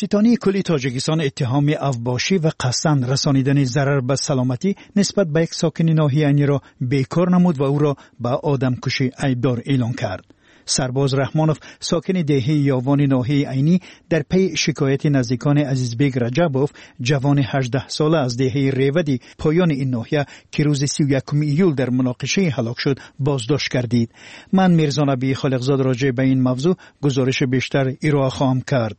دادستانی کلی تاجیکستان اتهام افباشی و قصداً رسانیدن ضرر به سلامتی نسبت به یک ساکن ناحیه عینی را بیکار نمود و او را به آدمکشی عیبدار اعلام کرد. سرباز رحمانوف ساکن دهه یاوان ناحیه عینی در پی شکایت نزدیکان عزیزبگ رجبوف جوان 18 ساله از دهه ریودی پایان این ناحیه که روز 31 ایول در مناقشه هلاک شد بازداشت کردید. من میرزا نبی خالقزاد راجع به این موضوع گزارش بیشتر ارائه خواهم کرد.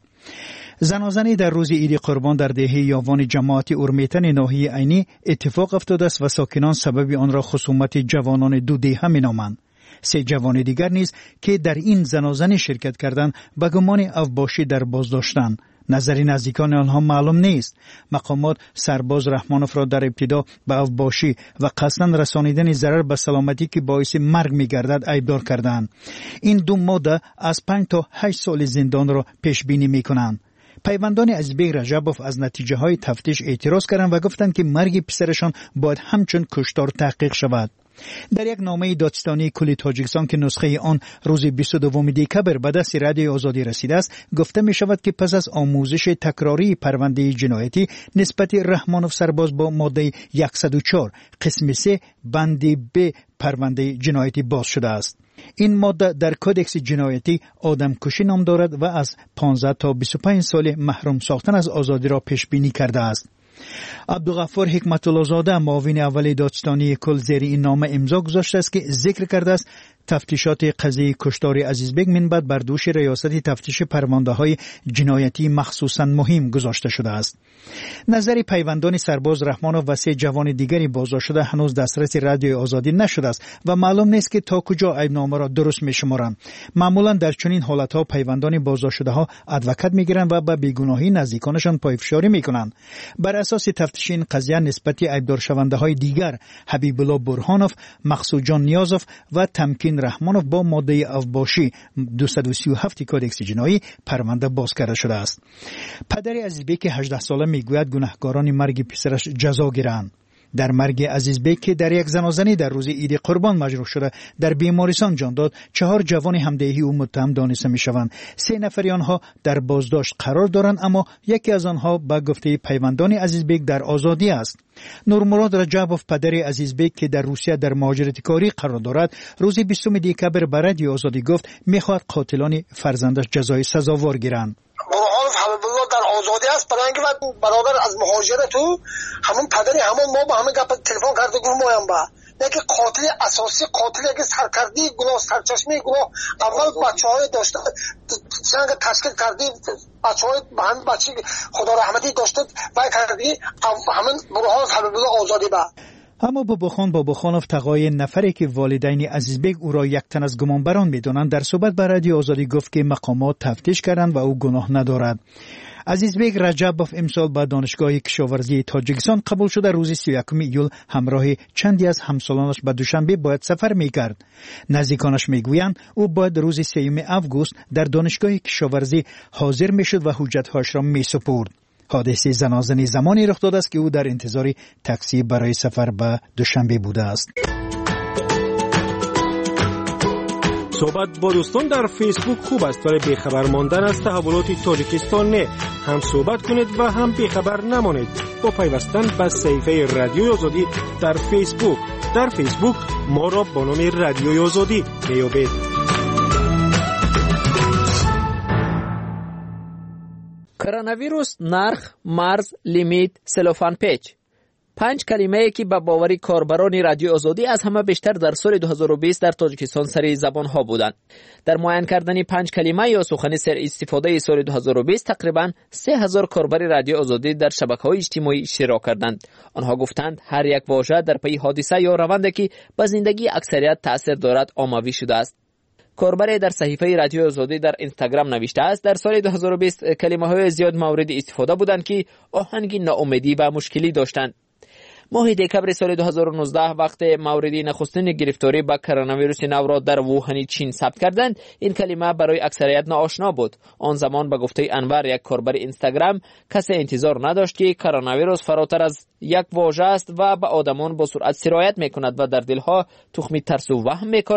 زنازنی در روز عید قربان در دهه یاوان جماعت اورمیتن ناحیه عینی اتفاق افتاده است و ساکنان سبب آن را خصومت جوانان دو دهه مینامند. 3 جوان دیگر نیز که در این زنازنی شرکت کردند به گمان افباشی در بازداشتند. نظر نزدیکان آنها معلوم نیست. مقامات سرباز رحمانوف را در ابتدا به افباشی و قصداً رسانیدن ضرر به سلامتی که باعث مرگ می‌گردد عیبدار کردند. این دو ماده از 5 تا 8 سال زندان را پیش بینی می‌کنند. پیوندان عزیزبگ رجبوف از نتیجه های تفتیش اعتراض کردند و گفتند که مرگ پسرشان باید همچون کشتار تحقیق شود. در یک نامه دادستانی کل تاجیکستان که نسخه آن روز 22 دکبر به دست رادیوی آزادی رسیده است گفته می شود که پس از آموزش تکراری پرونده جنایتی نسبت رحمانوف سرباز با ماده 104 قسم 3 بند ب پرونده جنایتی باز شده است. این ماده در کدکس جنایتی آدمکشی نام دارد و از 15 تا 25 سال محروم ساختن از آزادی را پیش بینی کرده است. عبدالغفار حکمت الله زاده معاون اول دادستانی کل زیر این نامه امضا گذاشته است که ذکر کرده است تفتیشات قضیه کشتار عزیزبگ منبعد بر دوش ریاست تفتیش پرونده‌های جنایتی مخصوصاً مهم گذاشته شده است. نظر پیوندان سرباز رحمانوف و 3 جوان دیگری بازداشت شده هنوز دسترس رادیوی آزادی نشده است و معلوم نیست که تا کجا عیبنامه را درست می‌شمارند. معمولاً در چنین حالت‌ها پیوندان بازداشت شده‌ها ادوکات می‌گیرند و به بیگناهی نزدیکانشان پایفشاری می‌کنند. بر اساس تفتیش این قضیه نسبت عیبدار شونده‌های دیگر حبیب الله برهانوف، مقصود جان نیازوف و تمکین رحمانوف با ماده افباشی 237 کدکس جنایی پرونده باز کرده شده است. پدر عزیزبگ که 18 ساله میگوید گناهکاران مرگ پسرش جزا گیرند. در مرگ عزیزبگ که در یک زنازنی در روز عید قربان مجروح شده در بیمارستان جان داد 4 جوان همدهی او متهم دانسته میشوند. 3 نفر آنها در بازداشت قرار دارند اما یکی از آنها به گفته پیوندان عزیزبگ در آزادی است. نورمراد رجبوف پدر عزیزبگ که در روسیه در مهاجرت کاری قرار دارد روز 20 دکبر به رادیوی آزادی گفت میخواهد قاتلان فرزندش جزای سزاوار گیرند. در آزادی است برای اینکه برادر از مهاجرت و همون پدری همون ما با همه گپ تلفن کرده گفتم مایم با نه که قاتل اساسی قاتلی که سرکردی گناه سرچشمه گناه اول بچهای داشته سنگ تشکیل کردی بچهای با هم بچی خدا رحمتی داشته و کردی همون برهان حبیب الله آزادی با. اما باباخانوف تقای نفری که والدین عزیزبگ او را یک تن از گمانبران می‌دانند در صحبت با رادیو آزادی گفت که مقامات تفتیش کردند و او گناه ندارد. عزیزبگ رجبوف امسال به دانشگاه کشاورزی تاجیکستان قبول شده روز 31 ایول همراه چندی از همسالانش به دوشنبه باید سفر می‌کرد. نزدیکانش میگویند او باید روز 3 آگوست در دانشگاه کشاورزی حاضر میشد و حجت‌هاش را میسپرد. حادثه زنازنی زمانی رخ داده است که او در انتظار تاکسی برای سفر به دوشنبه بوده است. صحبت با دوستان در فیسبوک خوب است ولی بیخبر ماندن از تحولات تاجیکستان نه. هم صحبت کنید و هم بیخبر نمانید با پیوستن به صفحه رادیوی آزادی در فیسبوک. در فیسبوک ما را با نام رادیوی آزادی میابید. کرونا نرخ، مرز، لیمیت، سلوفان پیچ 5 کلمه‌ای که به باوری کاربران رادیو آزادی از همه بیشتر در سال 2020 در تاجیکستان سر زبان ها بودند. در معین کردن 5 کلمه یا سخن سر استفاده سال 2020 تقریبا 3000 کاربر رادیو آزادی در شبکه‌های اجتماعی اشتراک کردند. آنها گفتند هر یک واژه در پی حادثه یا روندی که به زندگی اکثریت تاثیر دارد آموزی شده است. کاربر در صحیفه رادیو آزادی در اینستاگرام نوشته است در سال 2020 کلمه‌های زیاد مورد استفاده بودند که آهنگ ناامیدی و مشکلی داشتند. ماه دکبر سال 2019 وقت موردی نخستین گرفتاری با کرونا ویروس نو را در ووهان چین ثبت کردند این کلمه برای اکثریت ناآشنا بود. آن زمان به گفته انور یک کاربر اینستاگرام کسی انتظار نداشت که کرونا ویروس فراتر از یک واژه است و به آدمان با سرعت سرایت میکند و در دلها تخم ترس و وهم میکارد.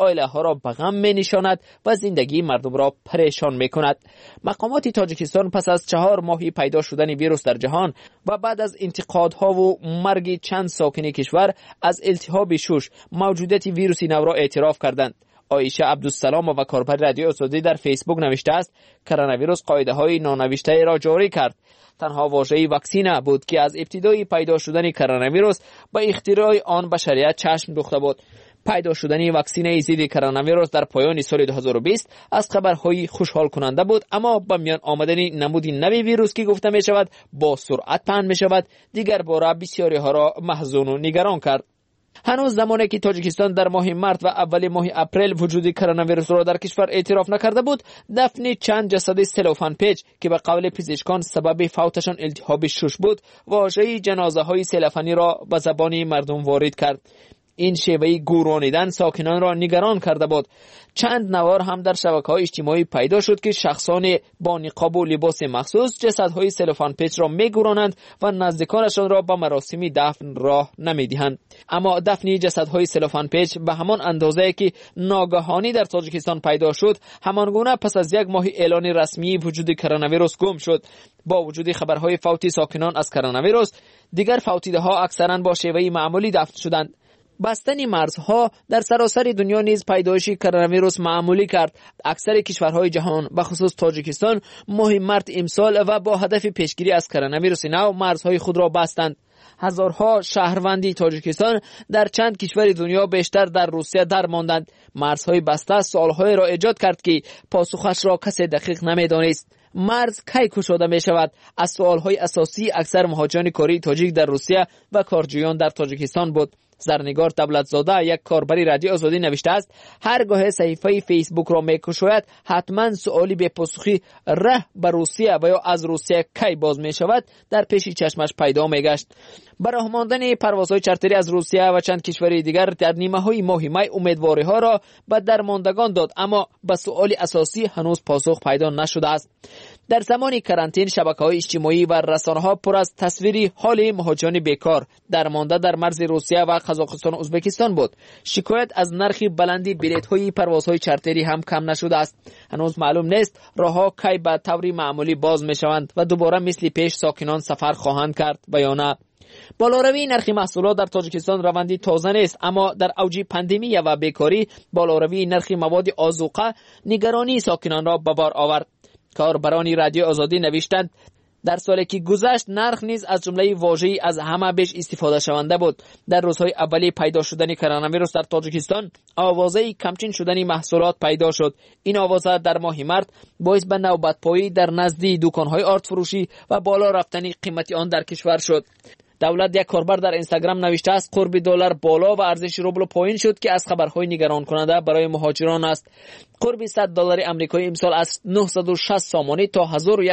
عائله ها را به غم می نشاند و زندگی مردم را پریشان می کند. مقامات تاجیکستان پس از 4 ماهی پیدا شدن ویروس در جهان و بعد از انتقادها و مرگ چند ساکن کشور از التهاب شش موجودیت ویروس نو را اعتراف کردند. عایشه عبدالسلام و کاربر رادیو آزادی در فیسبوک نوشته است کرونا ویروس قاعده‌های نانوشته را جاری کرد. تنها واژه واکسین بود که از ابتدای پیدا شدن کرونا ویروس به اختراع آن بشریت چشم دوخته بود. پیدا شدن واکسن ضد کرونا ویروس در پایان سال 2020 از خبرهای خوشحال کننده بود، اما با میان آمدن نمود نوی ویروس که گفته می شود با سرعت پهن می شود دیگر باره بسیاری ها را محزون و نگران کرد. هنوز زمانی که تاجیکستان در ماه مارس و اول ماه اپریل وجود کرونا ویروس را در کشور اعتراف نکرده بود، دفن چند جسد سلوفان پیچ که به قول پزشکان سبب فوتشان التهاب شش بود، واژه جنازه های سلوفانی را به زبان مردم وارد کرد. این شیوه گورانیدن ساکنان را نگران کرده بود. چند نوار هم در شبکه‌های اجتماعی پیدا شد که شخصان با نقاب و لباس مخصوص جسدهای سلوفان پیچ را می‌گورانند و نزدیکانشان را به مراسم دفن راه نمی‌دهند. اما دفن جسدهای سلوفان پیچ به همان اندازه‌ای که ناگهانی در تاجیکستان پیدا شد، همانگونه پس از 1 ماه اعلان رسمی وجود کرونا ویروس گم شد. با وجود خبرهای فوت ساکنان از کرونا ویروس، دیگر فوتیده‌ها اکثراً با شیوه معمولی دفن شدند. بستن مرزها در سراسر دنیا نیز پیدایش کرونا ویروس معمولی کرد. اکثر کشورهای جهان به خصوص تاجیکستان ماه مارس امسال و با هدف پیشگیری از کرونا ویروس نو مرزهای خود را بستند. هزارها شهروندی تاجیکستان در چند کشور دنیا بیشتر در روسیه درماندند. مرزهای بسته سوالهای را ایجاد کرد که پاسخش را کسی دقیق نمی‌دانست. مرز کی گشوده می شود؟ از سوالهای اساسی اکثر مهاجران کاری تاجیک در روسیه و کارجویان در تاجیکستان بود. زرنگار دولتزاده یک کاربر رادیو آزادی نوشته است هرگاه صفحه فیسبوک را می‌گشاید حتما سوالی به پاسخی ره به روسیه و یا از روسیه کی باز می شود در پیش چشمش پیدا می گشت. برای ماندن پروازهای چارتری از روسیه و چند کشور دیگر در نیمه‌های ماه می امیدواری‌ها را به درماندگان داد، اما به سوال اساسی هنوز پاسخ پیدا نشده است. در زمان کرانتین شبکه‌های اجتماعی و رسانه‌ها پر از تصویری حال مهاجران بیکار درمانده در مرز روسیه و قزاقستان و ازبکستان بود. شکایت از نرخ بلندی بلیط‌های پروازهای چارتری هم کم نشده است. هنوز معلوم نیست راه‌ها کی به طور معمولی باز می‌شوند و دوباره مثل پیش ساکنان سفر خواهند کرد و یا نه. بالاروی نرخ محصولات در تاجیکستان روندی تازه نیست، اما در اوج پاندمی و بیکاری بالاروی نرخ مواد آذوقه نگرانی ساکنان را به بار آورد. کاربران رادیو آزادی نوشتند در سالی که گذشت نرخ نیز از جمله واژه‌ای از همه بیش استفاده شونده بود. در روزهای اولی پیدا شدن کرونا ویروس در تاجیکستان آوازه کمچین شدن محصولات پیدا شد. این آوازه در ماه مارس باعث به نوبت‌پایی در نزد دکان‌های آرد فروشی و بالا رفتن قیمت آن در کشور شد. دولت یک کاربر در اینستاگرام نوشته است قرب دلار بالا و ارزش روبل پایین شد که از خبرهای نگران کننده برای مهاجران است. قرب $100 آمریکایی امسال از 960 سامانی تا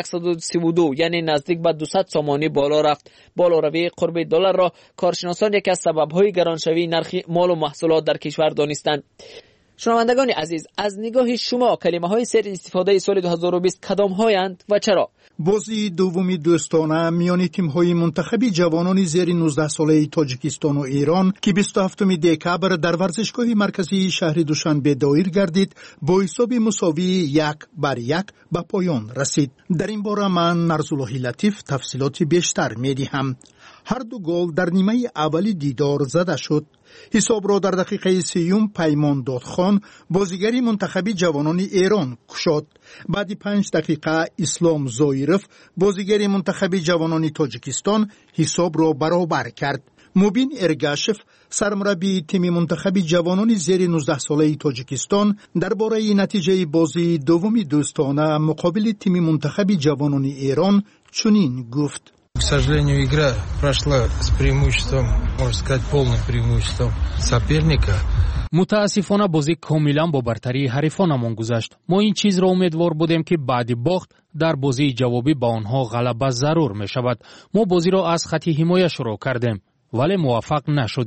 1132 یعنی نزدیک به 200 سامانی بالا رفت. بالاروی قرب دلار را کارشناسان یکی از سبب‌های گرانشوی نرخ مال و محصولات در کشور دانستند. شنوندگان عزیز، از نگاه شما کلمه‌های سر استفاده سال 2020 کدام‌هایند و چرا؟ بازی دومی دوستانه میان تیم‌های منتخبی جوانان زیر 19 ساله تاجیکستان و ایران که 27 دکبر در ورزشگاه مرکزی شهر دوشنبه دایر گردید با حساب مساوی 1-1 به پایان رسید. در این باره من نرزالله لطیف تفصیلات بیشتر می‌دهم. هر دو گل در نیمه اولی دیدار زده شد. حساب را در دقیقه 30 پیمان دادخان بازیگری منتخبی جوانان ایران کشاد. بعد 5 دقیقه اسلام زایرف بازیگری منتخبی جوانان تاجیکستان حساب را برابر کرد. مبین ارگاشف سرمربی تیم منتخبی جوانان زیر 19 ساله تاجیکستان درباره نتیجه بازی دومی دوستانه مقابل تیم منتخبی جوانان ایران چنین گفت: К сожалению, игра прошла с преимуществом, можно сказать, полным преимуществом соперника. متاسفانه بازی کاملا با برتری حریفانمان گذشت. ما این چیز را امیدوار بودیم که بعد باخت در بازی جوابی با آنها غلبه ضرور می شود. ما بازی را از خط حمایه شروع کردیم ولی موفق نشدیم.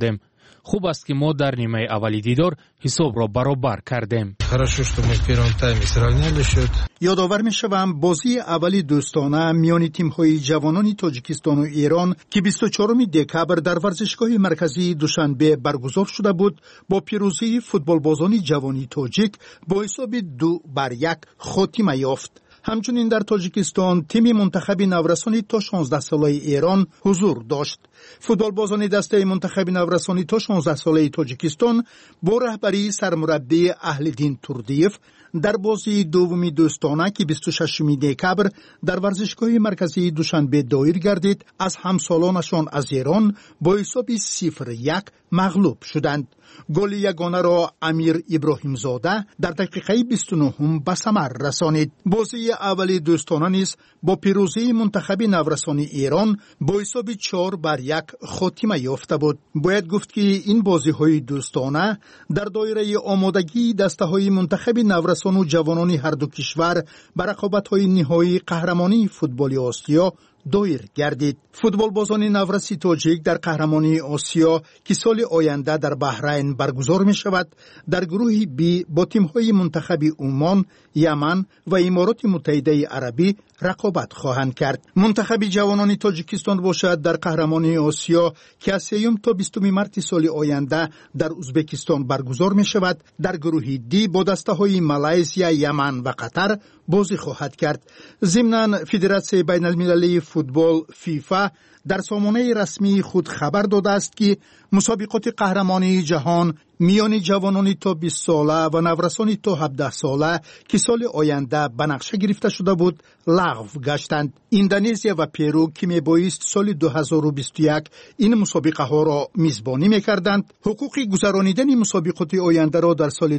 خوب است که ما در نیمه اولی دیدار حساب را برابر کردیم. Хорошо, что мы в первом тайме сравняли счет. یادآور می‌شوم بازی اولی دوستانه میان تیم‌های جوانان تاجیکستان و ایران که 24 دکبر در ورزشگاه مرکزی دوشنبه برگزار شده بود با پیروزی فوتبالبازان جوانی تاجیک با حساب 2-1 خاتمه یافت. همچنین در تاجیکستان تیم منتخب نورسانی تا 16 ساله ایران حضور داشت. فوتبالبازان دسته منتخب نورسانی تا 16 ساله تاجیکستان با رهبری سرمربی اهل‌دین توردیف در بازی دومی دوستانه که 26 دکبر در ورزشگاه مرکزی دوشنبه دایر گردید از همسالانشان از ایران با حساب 0-1 مغلوب شدند. گل یگانه را امیر ابراهیم زاده در دقیقه 29 به ثمر رسانید. بازی اولی دوستانه نیز با پیروزی منتخب نورسانی ایران با حساب 4-1 خاتمه یافته بود. باید گفت که این بازی‌های دوستانه در دایره آمادگی دسته‌های منتخب نورسان و جوانان هر دو کشور بر رقابت‌های نهایی قهرمانی فوتبال آسیا دایر گردید. فوتبالبازان نورسی تاجیک در قهرمانی آسیا که سال آینده در بحرین برگزار می شود در گروه بی با تیم‌های منتخب عمان، یمن و امارات متحده عربی رقابت خواهند کرد. منتخب جوانان تاجیکستان باشد در قهرمانی آسیا که از 3 تا 20 مارس سال آینده در ازبکستان برگزار می شود در گروه دی با دسته‌های مالزیا، یمن و قطر بازی خواهد کرد. ضمناً فدراسیون بین المللی فوتبال فیفا در سامانه رسمی خود خبر داده است که مسابقات قهرمانی جهان میان جوانان تا 20 ساله و نورسان تا 17 ساله که سال آینده به نقشه گرفته شده بود لغو گشتند. اندونزیا و پرو که میبایست سال 2021 این مسابقه ها را میزبانی میکردند حقوق گذرانیدن مسابقات آینده را در سال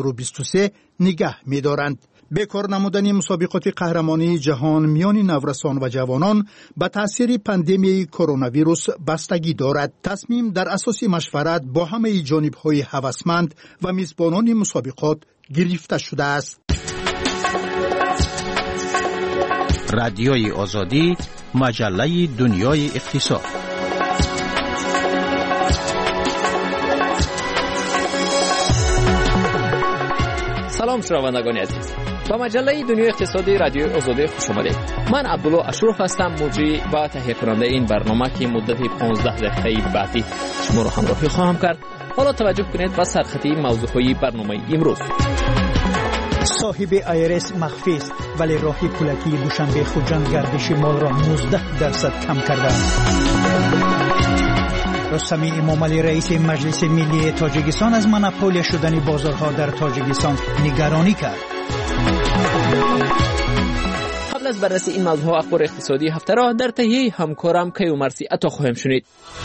2023 نگه میدارند. بکار نمودن مسابقات قهرمانی جهان میان نورسان و جوانان به تاثیر پاندمی کرونا ویروس بستگی دارد. تصمیم در اساس مشورت با همه جانب‌های هوسمند و میزبانان مسابقات گرفته شده است. رادیوی آزادی، مجله دنیای اقتصاد. سلام شنوندگان عزیز، با مجله دنیای اقتصادی رادیو آزادی خوش آمدید. من عبدالله اشرف هستم، مجری و تهیه کننده این برنامه که مدت 15 دقیقه بعدی شما را همراهی خواهم کرد. حالا توجه کنید به سرخطی موضوعهای برنامه امروز. صاحب ایرس مخفی است ولی راه پولکی دوشنبه خوجند گردش مال را 19% کم کرده. رستم امامعلی رئیس مجلس ملی تاجیکستان از مونوپول شدن بازارها در تاجیکستان نگرانی کرد. قبل از بررسی این موضوع اخبار اقتصادی هفته را در تهیه همکارم کیومرثی عطا خواهیم شنید.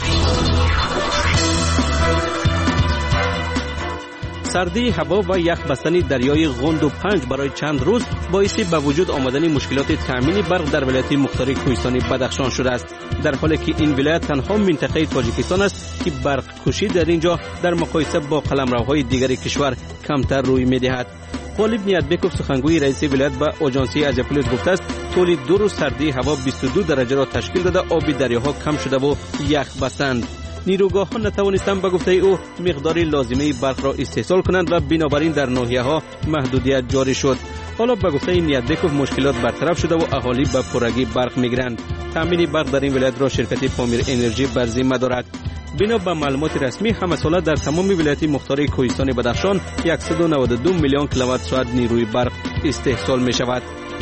سردی هوا و یخ بستن دریای غوند و پنج برای چند روز باعث به وجود آمدن مشکلات تامین برق در ولایت مختار کوهستانی بدخشان شده است، در حالی که این ولایت تنها منطقه تاجیکستان است که برق کشی در اینجا در مقایسه با قلمروهای دیگر کشور کمتر روی می‌دهد. غالب نیتبکوف سخنگوی رئیس ولایت به آژانسی آزیا پلاس گفته است طول 2 روز سردی هوا 22 درجه را تشکیل داده آب دریاها کم شده و یخ بستند. نیروگاه‌ها نتوانستند به گفته او مقدار لازمه برق را استحصال کنند و بنابراین در ناحیه‌ها محدودیت جاری شد. حالا به گفته نیتبکوف مشکلات برطرف شده و اهالی به پرگی برق می‌گیرند. تامین برق در این ولایت را شرکت پامیر انرژی بر ذمه دارد. بنا به معلومات رسمی همه ساله در تمام ولایت مختار کوهستان بدخشان 192 میلیون کیلووات ساعت نیروی برق استحصال می‌شود.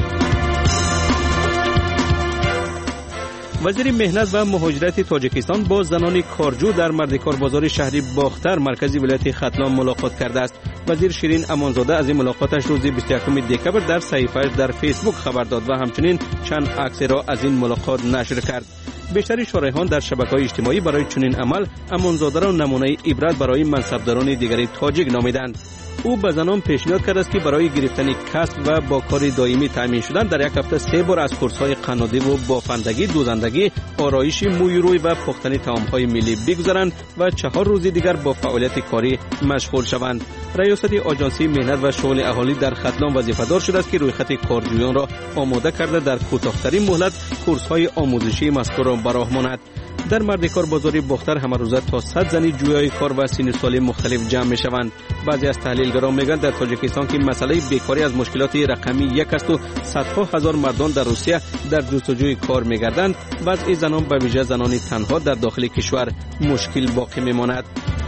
وزیر مهنت و مهاجرت تاجیکستان با زنان کارجو در مردکار بازار شهری باختر مرکزی ولایت ختلان ملاقات کرده است. وزیر شیرین امانزاده از این ملاقاتش روز 21 دکبر در صفحه‌اش در فیسبوک خبر داد و همچنین چند عکس را از این ملاقات نشر کرد. بیشتر شارحان در شبکه‌های اجتماعی برای چنین عمل امانزاده را نمونه عبرت برای منصبداران دیگری تاجیک نامیدند. او به زنان پیشنهاد کرد است که برای گرفتن کسب و با کار دائمی تامین شدن در یک هفته 3 بار از کورس‌های قنادی و بافندگی، دوزندگی، آرایش موی روی و پختن طعام‌های ملی بگذارند و 4 روز دیگر با فعالیت کاری مشغول شوند. ریاست آژانسی مهنت و شغل اهالی در ختلان وظیفه‌دار شده است که رویخط کارجویان را آماده کرده در کوتاه‌ترین مهلت کورس‌های آموزشی مذکور را به راه ماند. در مردکار بازاری باختر همه روزه تا 100 زنی جویای کار و سن سالی مختلف جمع میشوند. بعضی از تحلیلگران میگن در تاجیکستان که مسئله بیکاری از مشکلات رقمی یک است و صدها هزار مردان در روسیه در جستجوی کار میگردند، وضع زنان به ویژه زنان تنها در داخل کشور مشکل باقی میماند.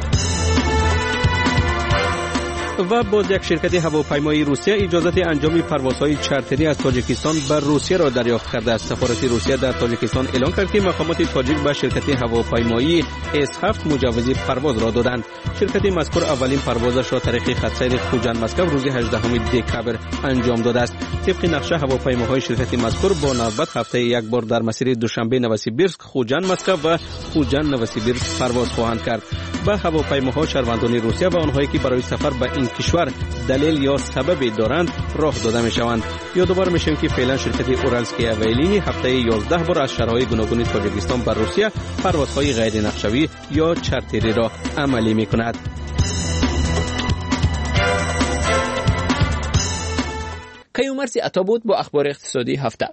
و باز یک شرکت هواپیمایی روسیه اجازه انجام پروازهای چارتری از تاجیکستان بر روسیه را دریافت کرده است. سفارت روسیه در تاجیکستان اعلام کرد که مقامات تاجیک به شرکت هواپیمایی S7 مجوز پرواز را دادند. شرکت مذکور اولین پروازش را طریق خط سیر خوجند مسکو روز 18 دکبر انجام داده است. طبق نقشه هواپیماهای شرکت مذکور با نوبت هفته یک بار در مسیر دوشنبه نوسیبیرسک خوجند مسکو و خوجند نوسیبیرسک پرواز خواهند کرد. به هواپیماها شهروندان روسیه و آنهایی که برای سفر به این کشور دلیل یا سببی دارند راه داده میشوند. یادآور میشیم که فعلا شرکت اورالسکی اویلینی هفته 11 بار از شهرهای گوناگون تاجیکستان بر روسیه پروازهای غیر نقشه‌ای یا چارتری را عملی میکند. کیومرسی عطا بود با اخبار اقتصادی هفته.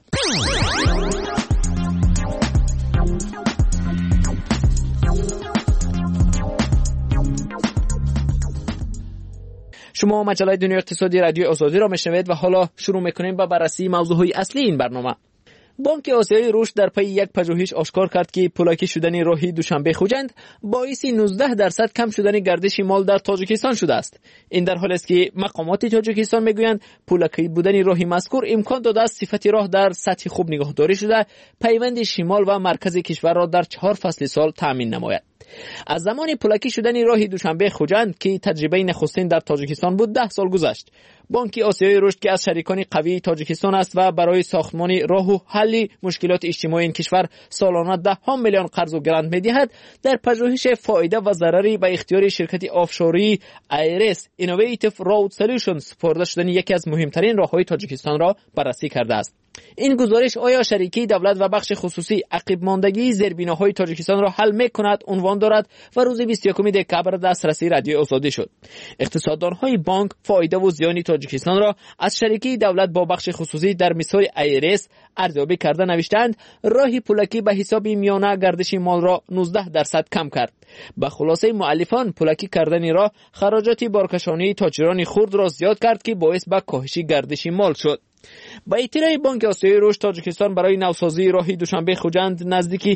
شما مجله دنیای اقتصادی رادیو آزادی را میشنوید و حالا شروع میکنیم با بررسی موضوعهای اصلی این برنامه. بانک آسیای رشد در پی یک پژوهش آشکار کرد که پولاکی شدن راهی دوشنبه خوجند باعث 19% کم شدن گردش مال در تاجیکستان شده است. این در حالی است که مقامات تاجیکستان میگویند پولاکی بودن راهی مذکور امکان داده است صفت راه در سطح خوب نگهداری شده، پیوند شمال و مرکز کشور را در 4 فصل سال تامین نماید. از زمان پولاکی شدن راهی دوشنبه خوجند که تجربه نخستین در تاجیکستان بود 10 سال گذشت. بانک آسیای رشد که از شریکان قوی تاجیکستان است و برای ساختمان راه و حل مشکلات اجتماعی این کشور سالانه 10 میلیون قرض و گرانت می‌دهد، در پژوهش فایده و ضرری به اختیار شرکت آفشوری ایرس اینوویتیو رود سولوشنز سپرده شدن یکی از مهمترین راه‌های تاجیکستان را بررسی کرده است. این گزارش آیا شریکی دولت و بخش خصوصی عقب ماندگی زیربناهای تاجیکستان را حل می‌کند عنوان دارد و روز 21 دکبر دسترسی رادیو آزادی شد. اقتصاددان‌های بانک فایده و زیان تاجیکستان را از شریکی دولت با بخش خصوصی در مثال ایرس ارزیابی کرده نوشتند راه پولاکی به حساب میانه گردش مال را 19% کم کرد. به خلاصه مؤلفان پولاکی کردن راه خراجات بارکشانی تاجران خرد را زیاد کرد که باعث به کاهش گردش مال شد. با اطلاع بانک آسیای رشد تاجیکستان برای نوسازی راهی دوشنبه خوجند نزدیکی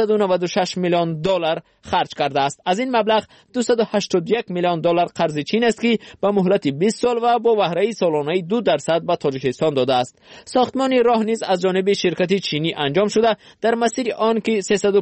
296 میلیون دلار خرج کرده است. از این مبلغ 281 میلیون دلار قرض چین است که به مهلت 20 سال و با بهره سالانه 2% به تاجیکستان داده است. ساختمان راه نیز از جانب شرکت چینی انجام شده. در مسیر آن که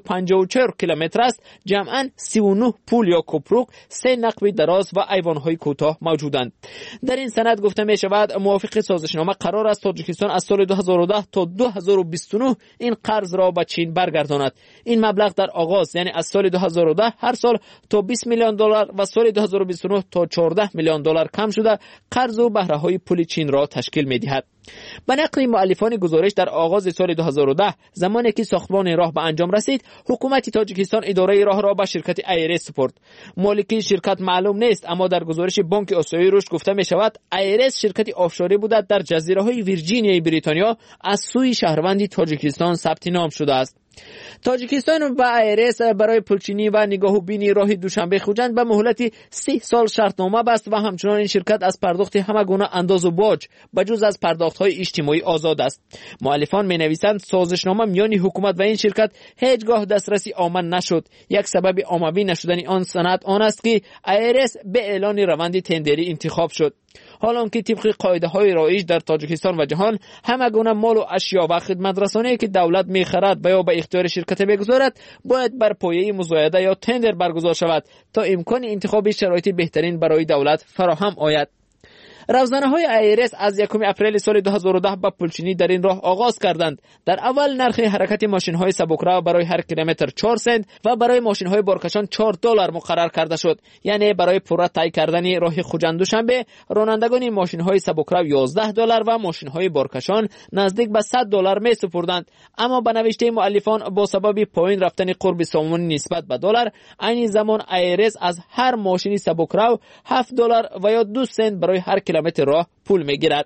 354 کیلومتر است جمعاً 39 پل یا کوپروک، 3 نقب دراز و ایوان‌های کوتاه موجودند. در این سند گفته می شود موافق سازشنامه قرار است تاجیکستان از سال 2010 تا 2029 این قرض را به چین برگرداند. این مبلغ در آغاز یعنی از سال 2010 هر سال تا 20 میلیون دلار و سال 2029 تا 14 میلیون دلار کم شده قرض و بهره های پول چین را تشکیل می دهد. به نقل مؤلفان گزارش در آغاز سال 2010 زمانی که ساختمان راه به انجام رسید حکومت تاجیکستان اداره راه را به شرکت ایرس سپرد. مالک شرکت معلوم نیست، اما در گزارش بانک آسیای رشد گفته می شود ایرس شرکت آفشوری بوده در جزیره های ویرجینیای بریتانیا از سوی شهروندی تاجیکستان ثبت نام شده است. تاجیکستان و ایرس برای پلچینی و نگاهوبینی راه دوشنبه خوجند به مهلت 3 سال شرطنامه بست و همچنان این شرکت از پرداخت همه گونه انداز و باج بجز از پرداخت‌های اجتماعی آزاد است. مؤلفان می‌نویسند سازشنامه میان حکومت و این شرکت هیچگاه دسترسی آمن نشد. یک سبب عمومی نشدن آن سند آن است که ایرس به اعلان روند تندری انتخاب شد. حالا که طبق قاعده‌های رایج در تاجیکستان و جهان همه گونه مال و اشیا و خدمت‌رسانی که دولت می‌خرد و یا به اختیار شرکت بگذارد باید بر پایه مزایده یا تندر برگزار شود تا امکان انتخاب شرایط بهترین برای دولت فراهم آید. روزنامه‌های ایرس از 1 اپریل سال 2010 با پلچینی در این راه آغاز کردند. در اول نرخ حرکت ماشین‌های سبکرو برای هر کیلومتر 4 سنت و برای ماشین‌های بارکشان 4 دلار مقرر کرده شد. یعنی برای پورا طی کردن راه خوجند دوشنبه رانندگان ماشین‌های سبکرو 11 دلار و ماشین‌های بارکشان نزدیک به 100 دلار می‌سپردند. اما به نوشته مؤلفان با سبب پایین رفتن قرب سامانی نسبت به دلار عین زمان ایرس از هر ماشین سبکرو 7 دلار و یا 2 سنت برای هر کیلومتر راه پول میگیرد.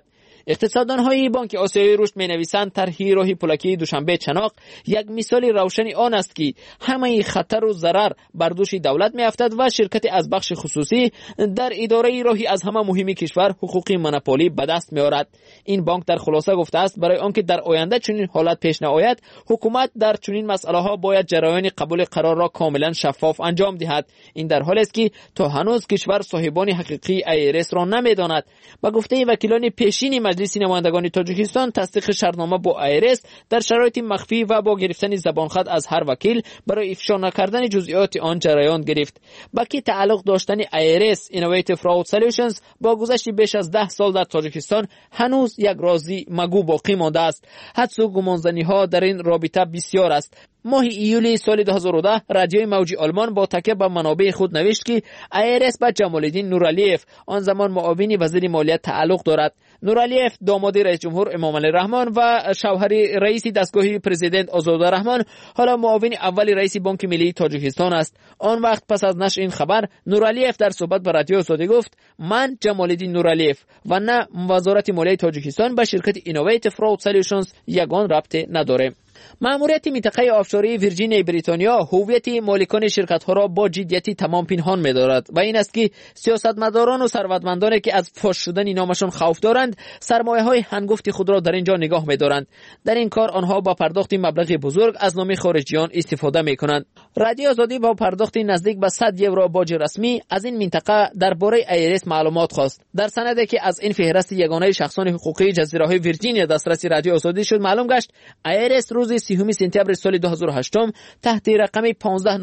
اقتصاددان‌های بانک آسیایی رشد می‌نویسند طرح راه پولکی دوشنبه چناق یک مثال روشن آن است که همه خطر و ضرر بر دوش دولت می‌افتد و شرکت از بخش خصوصی در اداره راهی از همه مهمی کشور حقوق مونوپولی به دست می‌آورد. این بانک در خلاصه گفته است برای آنکه در آینده چنین حالت پیش نیاید، حکومت در چنین مسائل‌ها باید جریان قبول قرار را کاملا شفاف انجام دهد. این در حالی است که تا هنوز کشور صاحبان حقیقی IRS را نمی‌داند. با گفته وکیلان پیشین مجلس نمایندگان تاجیکستان، تصدیق شرطنامه با IRS در شرایط مخفی و با گرفتن زبانخط از هر وکیل برای افشا نکردن جزئیات آن جریان گرفت. با که تعلق داشتن IRS Innovative Fraud Solutions با گذشت بیش از 10 سال در تاجیکستان هنوز یک رازی مگو باقی مانده است. حدس و گمانزنی‌ها در این رابطه بسیار است. ماه ایولی سال 2010 رادیوی موجی آلمان با تکیه به منابع خود نوشت که IRS به جمال‌الدین نورالیف، آن زمان معاون وزیر مالیات، تعلق دارد. نورالیف داماد رئیس جمهور امام علی رحمان و شوهر رئیس دستگاه پرزیدنت آزاده رحمان، حالا معاون اول رئیس بانک ملی تاجیکستان است. آن وقت پس از نشر این خبر، نورالیف در صحبت با رادیو آزادی گفت: من جمال‌الدین نورالیف و نه وزارت مالیه تاجیکستان به شرکت Innovative Fraud Solutions یگان ربطی نداریم. ماموریت منطقه آفشوری ویرجینیا بریتانیا هویت مالکان شرکت‌ها را با جدیتی تمام پنهان می‌دارد و این است که سیاستمداران و ثروتمندانی که از فاش شدن نامشان خوف دارند، سرمایه‌های هنگفت خود را در اینجا نگاه می‌دارند. در این کار آنها با پرداخت مبلغ بزرگ از نام خارجیان استفاده می‌کنند. رادیو آزادی با پرداخت نزدیک به 100 یورو باج رسمی از این منطقه درباره IRS معلومات خواست. در سندی که از این فهرست یگانه شخصان حقوقی جزیره‌های ویرجینیا دسترسی رادیو آزادی شد معلوم گشت IRS روز 30 سپتامبر سال 2008 تحت رقم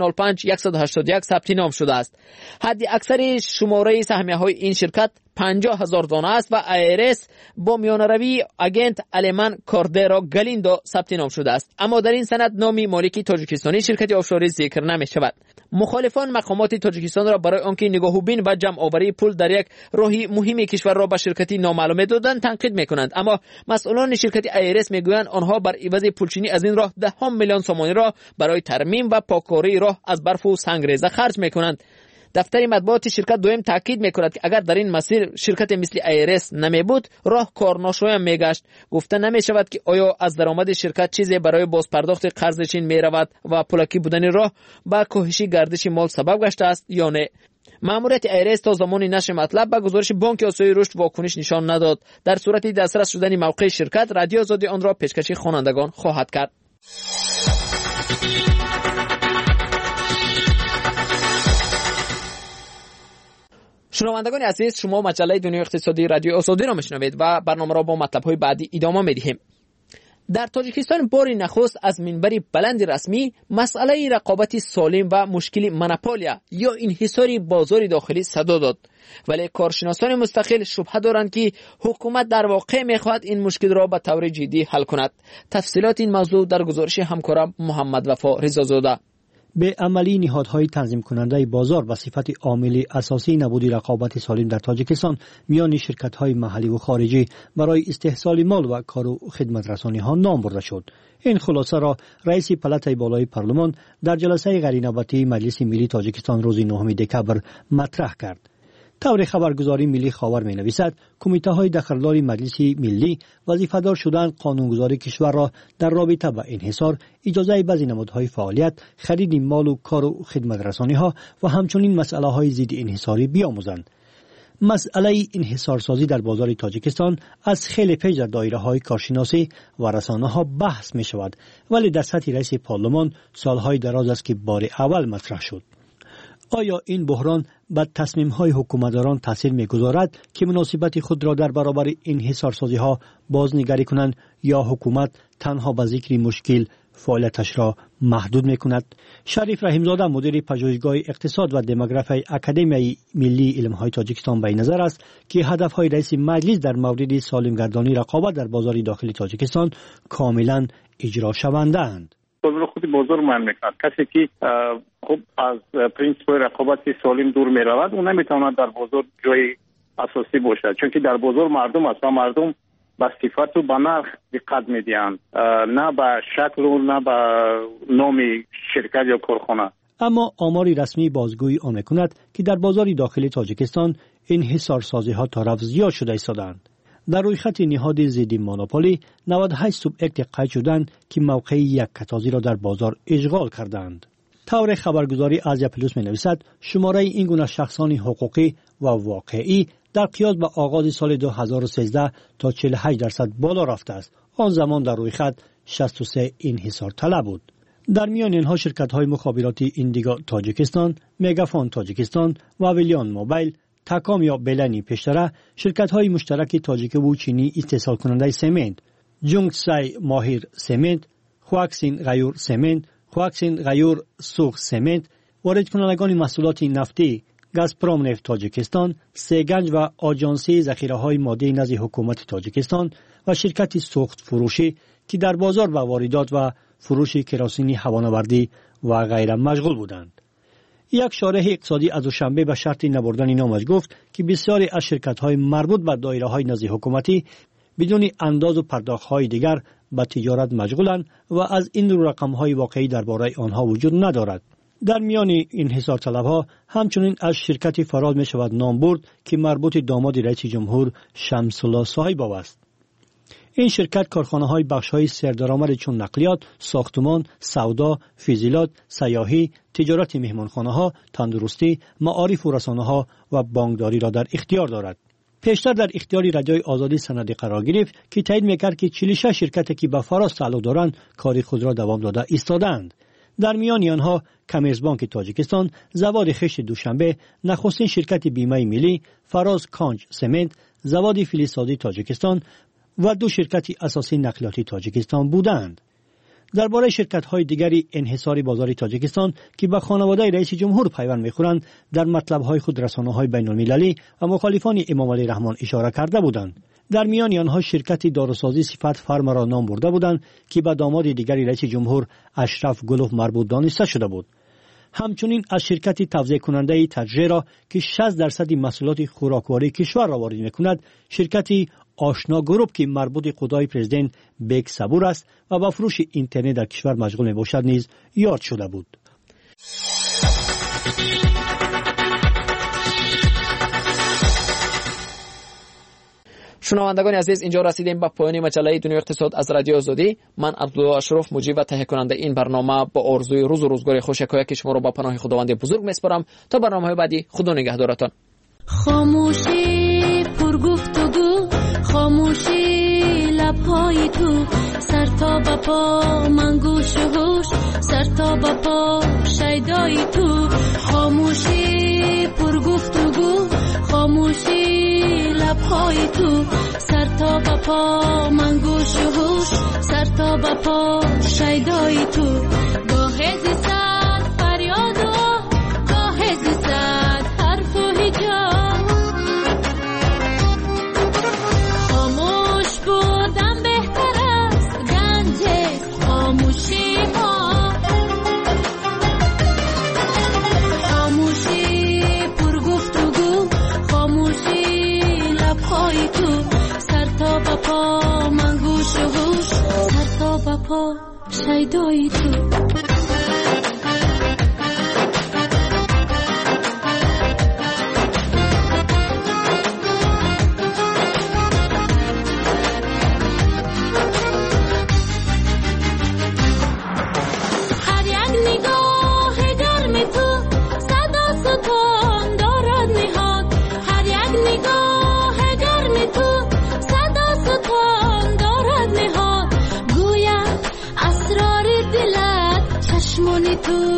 1505181 ثبت نام شده است. حد اکثر شماره سهمیه‌های این شرکت 50,000 دانه است و IRS با میانروی اگنت آلمان کاردرا گالیندو ثبت نام شده است. اما در این سند نام مالک تاجیکستانی شرکت آفشوری ذکر نمی شود. مخالفان مقامات تاجیکستان را برای آنکه نگاهوبین و جمع آوری پول در یک راهی مهم کشور را به شرکتی نامعلومه دادن تنقید میکنند، اما مسئولان شرکت IRS میگویند آنها بر عوض پولچینی از این راه 10 میلیون سومانی را برای ترمیم و پاککاری راه از برف و سنگریزه خرج میکنند. دفتر مطبوعات شرکت دویم تاکید میکند که اگر در این مسیر شرکت مثل IRS نمی بود، راه کار ناشایم میگشت. گفته نمی شود که آیا از درآمد شرکت چیزی برای بازپرداخت قرض چین می رود و پولکی بودن راه با کاهش گردش مال سبب گشته است یا نه. ماموریت IRS تا زمان نشر مطلب به گزارش بانک آسیایی رشد واکنش نشان نداد. در صورت دسترس شدن موقع شرکت، رادیو آزادی آن را پیشکش خوانندگان خواهد کرد. شنوندگان عزیز، شما مجله دنیای اقتصادی رادیو آزادی را میشنوید و برنامه را با مطلب‌های بعدی ادامه میدهیم. در تاجیکستان بار نخست از منبر بلند رسمی مسئله رقابت سالم و مشکل مونوپولیا یا انحصار بازار داخلی صدا داد، ولی کارشناسان مستقل شبهه دارند که حکومت در واقع میخواهد این مشکل را به طور جدی حل کند. تفصیلات این موضوع در گزارش همکارم محمد وفا رضازاده. به عملی نهادهای تنظیم کننده بازار به صفت عامل اساسی نبود رقابت سالم در تاجیکستان میان شرکت‌های محلی و خارجی برای استحصال مال و کار و خدمت رسانی ها نام برده شد. این خلاصه را رئیس پلاتای بالای پارلمان در جلسه غیرنوبتی مجلس ملی تاجیکستان روز 9 دکامبر مطرح کرد. طور خبرگزاری ملی خاور می نویسد کمیته های دخلدار مجلس ملی وظیفه‌دار شدند قانونگذاری کشور را در رابطه با انحصار، اجازه بعضی نمادهای فعالیت، خرید مال و کار و خدمت رسانی ها و همچنین مسئله های ضد انحصاری بیاموزند. مسئله انحصارسازی در بازار تاجیکستان از خیلی پیش در دایره های کارشناسی و رسانه ها بحث می شود، ولی در سطح رئیس پارلمان سالهای دراز است که بار اول مطرح شد. آیا این بحران به تصمیم‌های حکومتداران تاثیر می‌گذارد که مناسبت خود را در برابر انحصارسازی‌ها بازنگری کنند یا حکومت تنها به ذکر مشکل فعالیتش را محدود می‌کند؟ شریف رحیمزاده مدیر پژوهشگاه اقتصاد و دموگرافی اکادمی ملی علم‌های تاجیکستان به نظر است که هدف‌های رئیس مجلس در مورد سالمگردانی رقابت در بازار داخلی تاجیکستان کاملاً اجرا شونده‌اند. بازار خود بازار من میکند. کسی که خب از پرینسیپ رقابت سالم دور میرود اون نمیتواند در بازار جای اساسی باشد، چون که در بازار مردم است و مردم به صفت و به نرخ دقت میدهند، نه به شکل و نه به نام شرکت یا کارخانه. اما آمار رسمی بازگویی آن میکند که در بازار داخلی تاجیکستان انحصارسازی ها تا رفع زیاد شده ایستادند. در روی خط نهاد ضد مونوپولی 98 سوبیکت قید شدند که موقع یک کتازی را در بازار اشغال کردند. طور خبرگزاری آزیا پلوس می‌نویسد شماره این گونه شخصان حقوقی و واقعی در قیاس با آغاز سال 2013 تا 48% بالا رفته است. آن زمان در روی خط 63 انحصار طلب بود. در میان اینها شرکت‌های مخابراتی ایندیگو تاجیکستان، مگافون تاجیکستان و ویلیان موبایل، تاکام یا بلنی پیشتره، شرکت‌های مشترک تاجیک و چینی استحصال کننده سمنت، جونگسای ماهیر سمنت، خواکسین غیور سمنت، خواکسین غیور سوخ سمنت، وارد کنندگان محصولات نفتی گازپروم نفت تاجیکستان، سیگنج و آژانسی ذخیره‌های ماده نزد حکومت تاجیکستان و شرکت سوخت فروشی که در بازار با واردات و فروش کراسین هوانوردی و غیره مشغول بودند. یک شارح اقتصادی از دوشنبه به شرط نبردن نامش گفت که بسیاری از شرکت‌های مربوط به دایره‌های نزد حکومتی بدون انداز و پرداخت‌های دیگر به تجارت مشغولند و از این رقم‌های واقعی درباره آنها وجود ندارد. در میان انحصار طلب‌ها همچنین از شرکت فراز می‌شود نام برد که مربوط داماد رئیس جمهور شمس الله صاحب‌آو است. این شرکت کارخانه‌های بخش‌های سردرآمد چون نقلیات، ساختمان، سودا، فیزیلات، سیاحی، تجارت مهمانخانه‌ها، تندرستی، معارف و رسانه‌ها و بانکداری را در اختیار دارد. پیشتر در اختیار رادیوی آزادی سندی قرار گرفت که تایید می‌کرد که 46 شرکتی که به فراز تعلق دارند کار خود را دوام داده ایستادند. در میان آنها کامرسبانک تاجیکستان، زواد خشت دوشنبه، نخستین شرکت بیمه ملی، فراز کانج سمنت، زواد فلزسازی تاجیکستان و دو شرکت اساسی نقلیاتی تاجیکستان بودند. درباره شرکت‌های دیگری انحصار بازار تاجیکستان که به خانواده رئیس جمهور پیوند می‌خورند در مطلب‌های خود رسانه‌های بین‌المللی و مخالفان امام علی رحمان اشاره کرده بودند. در میان آنها شرکت داروسازی صفت فرما را نام برده بودند که به داماد دیگری رئیس جمهور اشرف گلوف مربوط دانسته شده بود. همچنین از شرکت توزیع کننده تجربه که 60% محصولات خوراکواری کشور را وارد می‌کند، شرکت آشنا گروپ که مربوط خدای پرزیدنت بیگ صبور است و با فروش اینترنت در کشور مشغول میباشد نیز یاد شده بود. شنوندگان عزیز، اینجا رسیدیم به پایان مجله دنیای اقتصاد از رادیو آزادی. من عبدالله اشرف مجری و تهیه کننده این برنامه با آرزوی روز و روزگار خوش که شما را با پناه خداوند بزرگ میسپارم. تا برنامه‌های بعدی، خدا نگهدارتان. خاموشی پرگفتگو، خاموشی لب‌های تو، سر تا به پا من گوش و هوش، سر تا به پا شیدای تو. خاموشی پرگفتگو، خاموشی لب‌های تو، سر تا به پا من گوش و هوش، سر تا به پا شیدای تو. گاه زیستد فریاد و گاه زیستد حرف و هجاب، خاموش بودن بهتر است گنج خاموشی ما. خاموشی پرگفتگو، خاموشی لب‌های تو، سر تا به پا من گوش و هوش، سر تا به پا شیدای تو. تو